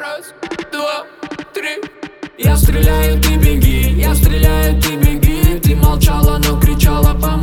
Раз, два, три. Я стреляю, ты беги, я стреляю, ты беги. Ты молчала, но кричала по